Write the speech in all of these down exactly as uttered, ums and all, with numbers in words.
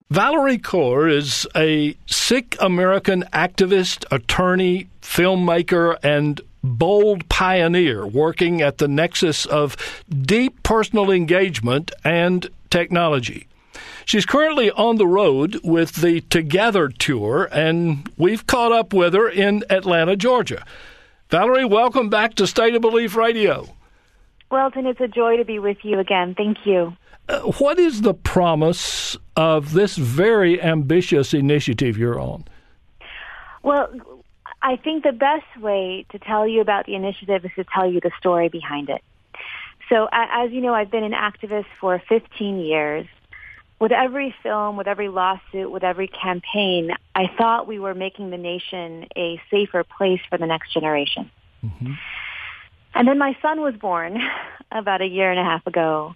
Valerie Kaur is a Sikh American activist, attorney, filmmaker, and bold pioneer working at the nexus of deep personal engagement and technology. She's currently on the road with the Together Tour, and we've caught up with her in Atlanta, Georgia. Valerie, welcome back to State of Belief Radio. Welton, it's a joy to be with you again. Thank you. Uh, what is the promise of this very ambitious initiative you're on? Well, I think the best way to tell you about the initiative is to tell you the story behind it. So, as you know, I've been an activist for fifteen years. With every film, with every lawsuit, with every campaign, I thought we were making the nation a safer place for the next generation. Mm-hmm. And then my son was born about a year and a half ago.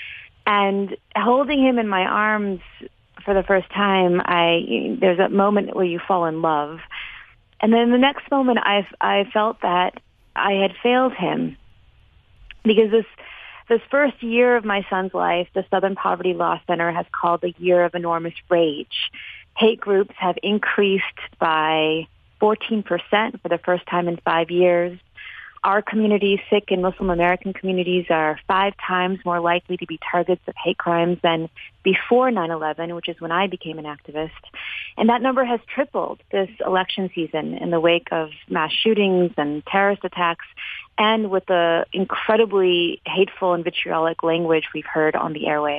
And holding him in my arms for the first time, I there's a moment where you fall in love. And then the next moment, I, I felt that I had failed him. Because this this first year of my son's life, the Southern Poverty Law Center has called the year of enormous rage. Hate groups have increased by fourteen percent for the first time in five years. Our communities, Sikh and Muslim American communities, are five times more likely to be targets of hate crimes than before nine eleven, which is when I became an activist. And that number has tripled this election season in the wake of mass shootings and terrorist attacks, and with the incredibly hateful and vitriolic language we've heard on the airwaves.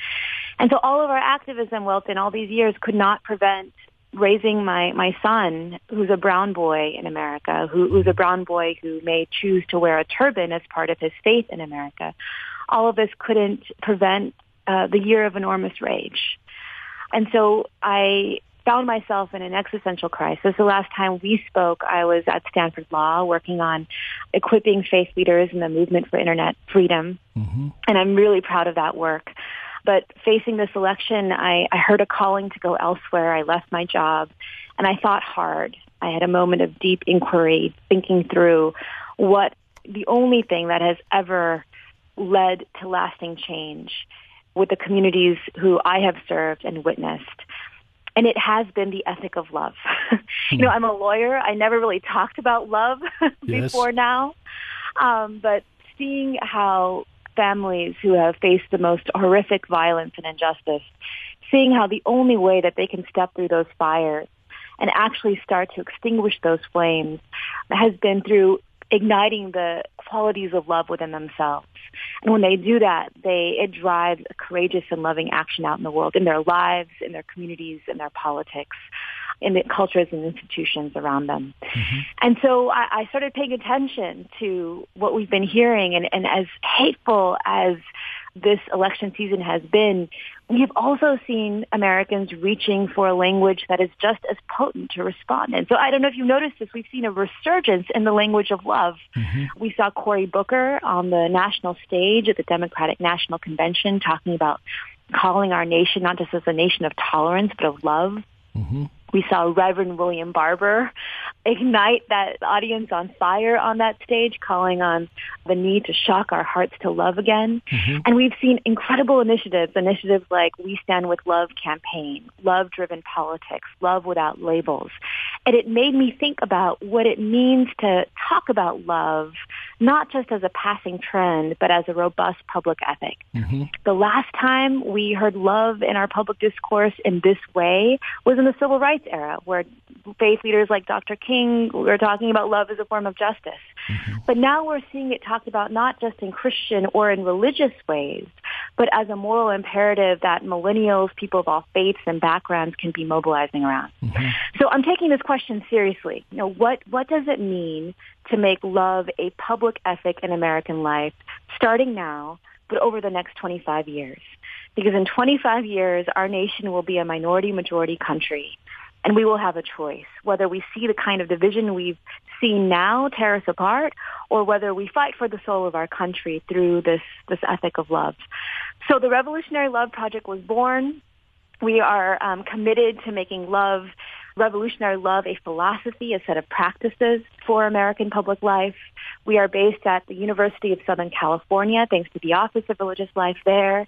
And so all of our activism, Welton, all these years could not prevent raising my, my son, who's a brown boy in America, who, who's a brown boy who may choose to wear a turban as part of his faith in America. All of this couldn't prevent uh, the year of enormous rage. And so I found myself in an existential crisis. The last time we spoke, I was at Stanford Law working on equipping faith leaders in the movement for internet freedom. Mm-hmm. And I'm really proud of that work. But facing this election, I, I heard a calling to go elsewhere. I left my job, and I thought hard. I had a moment of deep inquiry, thinking through what the only thing that has ever led to lasting change with the communities who I have served and witnessed. And it has been the ethic of love. You know, I'm a lawyer. I never really talked about love before yes. now. Um, but seeing how families who have faced the most horrific violence and injustice, seeing how the only way that they can step through those fires and actually start to extinguish those flames has been through igniting the qualities of love within themselves. And when they do that, they it drives a courageous and loving action out in the world, in their lives, in their communities, in their politics, in the cultures and institutions around them. Mm-hmm. And so I, I started paying attention to what we've been hearing, and, and as hateful as this election season has been, we've also seen Americans reaching for a language that is just as potent to respond. And so I don't know if you've noticed this, we've seen a resurgence in the language of love. Mm-hmm. We saw Cory Booker on the national stage at the Democratic National Convention talking about calling our nation not just as a nation of tolerance, but of love. Mm-hmm. We saw Reverend William Barber ignite that audience on fire on that stage, calling on the need to shock our hearts to love again. Mm-hmm. And we've seen incredible initiatives, initiatives like We Stand With Love campaign, love-driven politics, love without labels. And it made me think about what it means to talk about love, not just as a passing trend, but as a robust public ethic. Mm-hmm. The last time we heard love in our public discourse in this way was in the Civil Rights era, where faith leaders like Doctor King were talking about love as a form of justice. Mm-hmm. But now we're seeing it talked about not just in Christian or in religious ways, but as a moral imperative that millennials, people of all faiths and backgrounds, can be mobilizing around. Mm-hmm. So I'm taking this question seriously. You know, what, what does it mean to make love a public ethic in American life, starting now, but over the next twenty-five years? Because in twenty-five years, our nation will be a minority-majority country, and we will have a choice, whether we see the kind of division we've seen now tear us apart, or whether we fight for the soul of our country through this, this ethic of love. So the Revolutionary Love Project was born. We are um, committed to making love, revolutionary love, a philosophy, a set of practices for American public life. We are based at the University of Southern California, thanks to the Office of Religious Life there.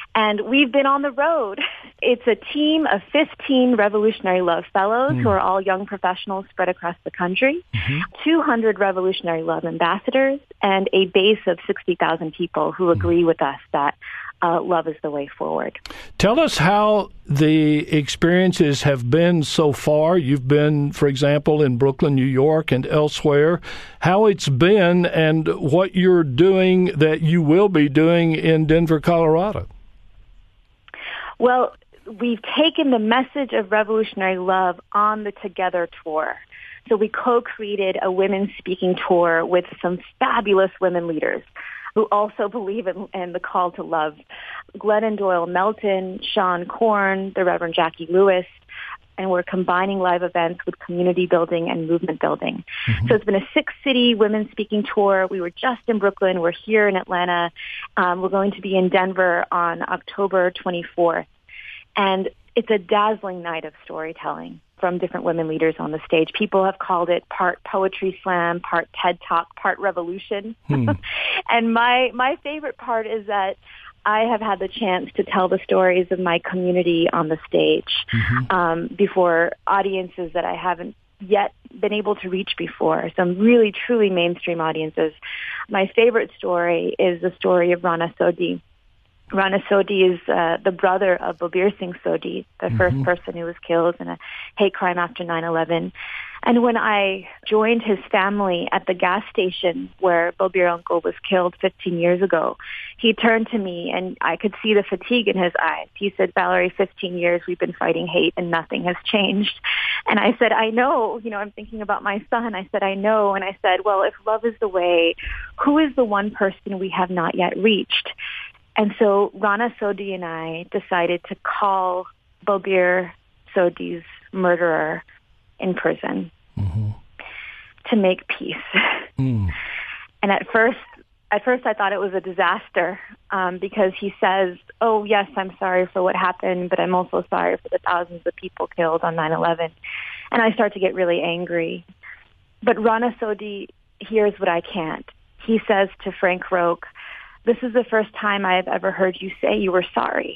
And we've been on the road. It's a team of fifteen Revolutionary Love Fellows mm. who are all young professionals spread across the country, mm-hmm. two hundred Revolutionary Love ambassadors, and a base of sixty thousand people who agree mm. with us that uh, love is the way forward. Tell us how the experiences have been so far. You've been, for example, in Brooklyn, New York, and elsewhere. How it's been and what you're doing that you will be doing in Denver, Colorado. Well, we've taken the message of revolutionary love on the Together tour. So we co-created a women's speaking tour with some fabulous women leaders who also believe in, in the call to love. Glennon Doyle Melton, Sean Korn, the Reverend Jackie Lewis, and we're combining live events with community building and movement building. Mm-hmm. So it's been a six-city women's speaking tour. We were just in Brooklyn. We're here in Atlanta. Um, we're going to be in Denver on October twenty-fourth. And it's a dazzling night of storytelling from different women leaders on the stage. People have called it part poetry slam, part TED Talk, part revolution. Hmm. And my my favorite part is that I have had the chance to tell the stories of my community on the stage mm-hmm. um, before audiences that I haven't yet been able to reach before, some really, truly mainstream audiences. My favorite story is the story of Rana Sodhi. Rana Sodhi is uh, the brother of Balbir Singh Sodhi, the mm-hmm. first person who was killed in a hate crime after nine eleven. And when I joined his family at the gas station where Balbir uncle was killed fifteen years ago, he turned to me and I could see the fatigue in his eyes. He said, "Valerie, fifteen years we've been fighting hate and nothing has changed." And I said, "I know, you know, I'm thinking about my son." I said, "I know." And I said, "Well, if love is the way, who is the one person we have not yet reached?" And so Rana Sodhi and I decided to call Balbir Sodhi's murderer in prison mm-hmm. to make peace. Mm. And at first, at first I thought it was a disaster um, because he says, "Oh, yes, I'm sorry for what happened, but I'm also sorry for the thousands of people killed on nine eleven. And I start to get really angry. But Rana Sodhi hears what I can't. He says to Frank Roque, "This is the first time I've ever heard you say you were sorry."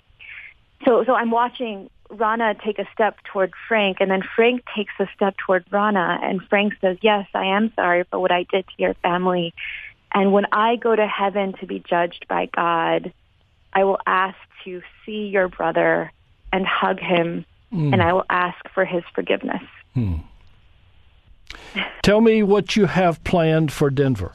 So, so I'm watching Rana take a step toward Frank, and then Frank takes a step toward Rana, and Frank says, "Yes, I am sorry for what I did to your family. And when I go to heaven to be judged by God, I will ask to see your brother and hug him, mm. and I will ask for his forgiveness." Hmm. Tell me what you have planned for Denver.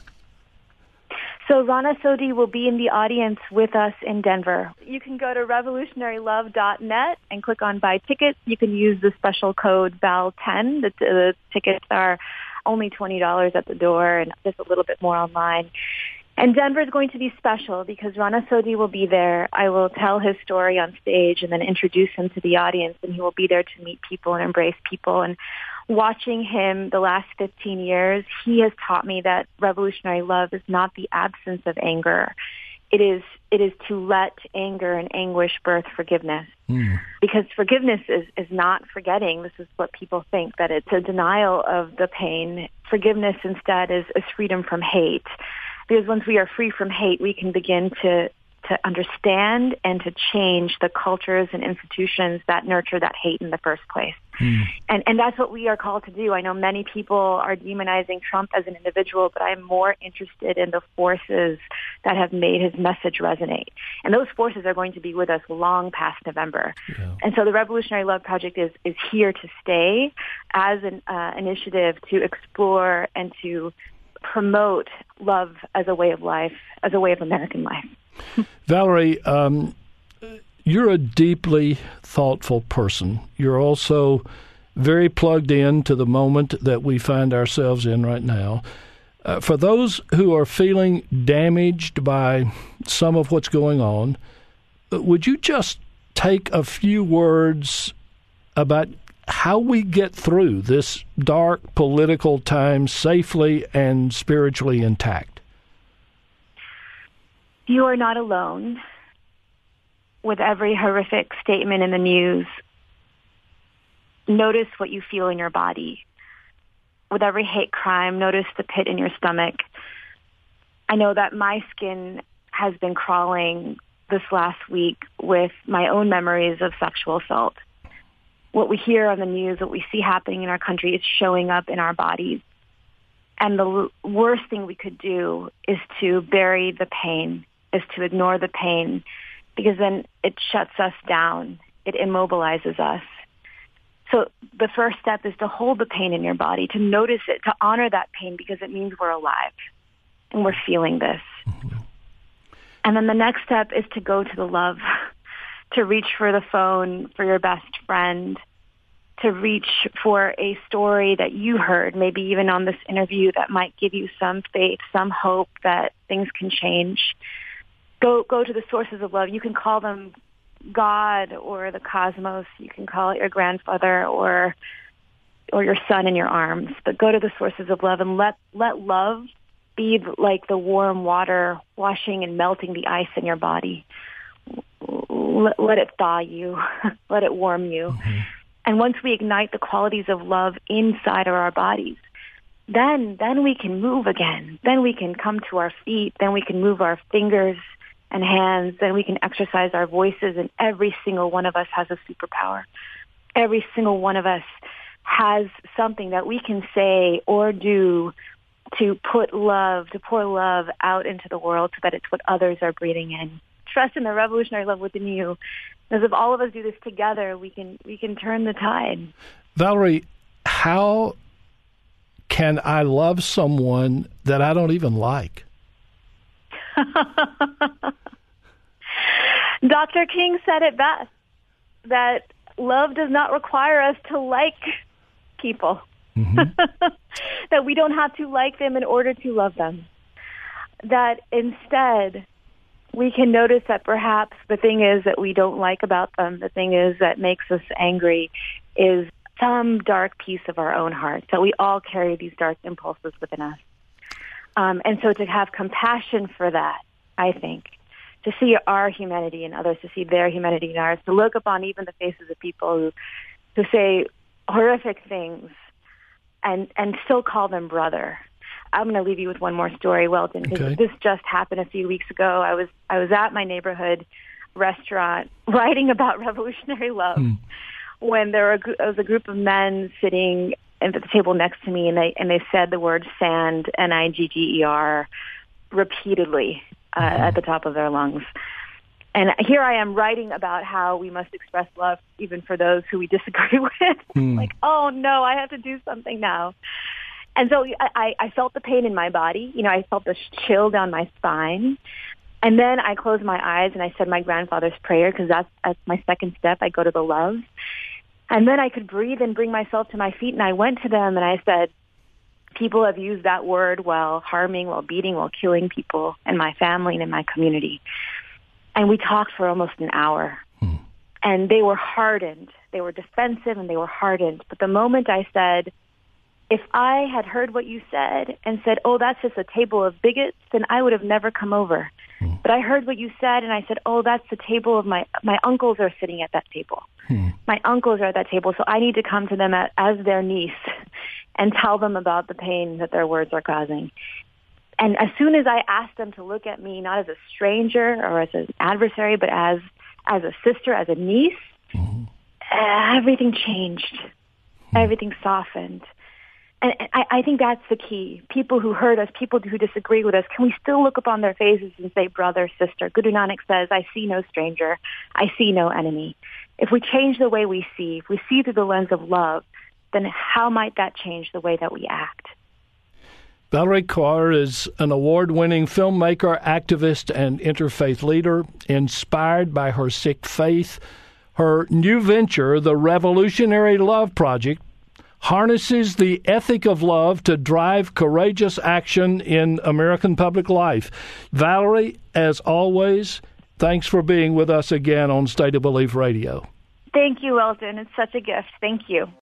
So Rana Sodhi will be in the audience with us in Denver. You can go to revolutionary love dot net and click on Buy Tickets. You can use the special code V A L ten. The, the tickets are only twenty dollars at the door and just a little bit more online. And Denver is going to be special because Rana Sodhi will be there. I will tell his story on stage and then introduce him to the audience, and he will be there to meet people and embrace people. And watching him the last fifteen years, he has taught me that revolutionary love is not the absence of anger. It is it is to let anger and anguish birth forgiveness. Mm. Because forgiveness is, is not forgetting. This is what people think, that it's a denial of the pain. Forgiveness instead is, is freedom from hate. Because once we are free from hate, we can begin to to understand and to change the cultures and institutions that nurture that hate in the first place. Mm. And and that's what we are called to do. I know many people are demonizing Trump as an individual, but I'm more interested in the forces that have made his message resonate. And those forces are going to be with us long past November. Yeah. And so the Revolutionary Love Project is, is here to stay as an uh, initiative to explore and to promote love as a way of life, as a way of American life. Valerie, um, you're a deeply thoughtful person. You're also very plugged in to the moment that we find ourselves in right now. Uh, for those who are feeling damaged by some of what's going on, would you just take a few words about how we get through this dark political time safely and spiritually intact? You are not alone. With every horrific statement in the news, notice what you feel in your body. With every hate crime, notice the pit in your stomach. I know that my skin has been crawling this last week with my own memories of sexual assault. What we hear on the news, what we see happening in our country is showing up in our bodies. And the l- worst thing we could do is to bury the pain, is to ignore the pain, because then it shuts us down. It immobilizes us. So the first step is to hold the pain in your body, to notice it, to honor that pain, because it means we're alive and we're feeling this. Mm-hmm. And then the next step is to go to the love, to reach for the phone for your best friend, to reach for a story that you heard, maybe even on this interview, that might give you some faith, some hope that things can change. Go go to the sources of love. You can call them God or the cosmos. You can call it your grandfather or or your son in your arms. But go to the sources of love and let let love be like the warm water washing and melting the ice in your body. Let, let it thaw you. Let it warm you. Mm-hmm. And once we ignite the qualities of love inside of our bodies, then then we can move again. Then we can come to our feet. Then we can move our fingers and hands. Then we can exercise our voices. And every single one of us has a superpower. Every single one of us has something that we can say or do to put love, to pour love out into the world so that it's what others are breathing in. Trust in the revolutionary love within you. Because if all of us do this together, we can we can turn the tide. Valerie, how can I love someone that I don't even like? Doctor King said it best, that love does not require us to like people. Mm-hmm. That we don't have to like them in order to love them. That instead, we can notice that perhaps the thing is that we don't like about them, the thing is that makes us angry, is some dark piece of our own heart, that we all carry these dark impulses within us. Um, and so to have compassion for that, I think, to see our humanity in others, to see their humanity in ours, to look upon even the faces of people who, who say horrific things and, and still call them brother. I'm going to leave you with one more story, Welton, because okay. This just happened a few weeks ago. I was I was at my neighborhood restaurant writing about revolutionary love hmm. when there, were, there was a group of men sitting at the table next to me, and they and they said the word sand, N I G G E R, repeatedly uh, mm-hmm. at the top of their lungs. And here I am writing about how we must express love even for those who we disagree with. Hmm. Like, oh, no, I have to do something now. And so I, I felt the pain in my body. You know, I felt this chill down my spine. And then I closed my eyes and I said my grandfather's prayer, because that's, that's my second step. I go to the love. And then I could breathe and bring myself to my feet. And I went to them and I said, people have used that word while harming, while beating, while killing people in my family and in my community. And we talked for almost an hour. Hmm. And they were hardened. They were defensive and they were hardened. But the moment I said, if I had heard what you said and said, oh, that's just a table of bigots, then I would have never come over. Hmm. But I heard what you said, and I said, oh, that's the table of my, my uncles are sitting at that table. Hmm. My uncles are at that table, so I need to come to them at, as their niece and tell them about the pain that their words are causing. And as soon as I asked them to look at me, not as a stranger or as an adversary, but as as a sister, as a niece, hmm. uh, everything changed. Hmm. Everything softened. And I, I think that's the key. People who hurt us, people who disagree with us, can we still look upon their faces and say, brother, sister? Guru Nanak says, I see no stranger. I see no enemy. If we change the way we see, if we see through the lens of love, then how might that change the way that we act? Valerie Kaur is an award-winning filmmaker, activist, and interfaith leader. Inspired by her Sikh faith, her new venture, the Revolutionary Love Project, harnesses the ethic of love to drive courageous action in American public life. Valerie, as always, thanks for being with us again on State of Belief Radio. Thank you, Welton. It's such a gift. Thank you.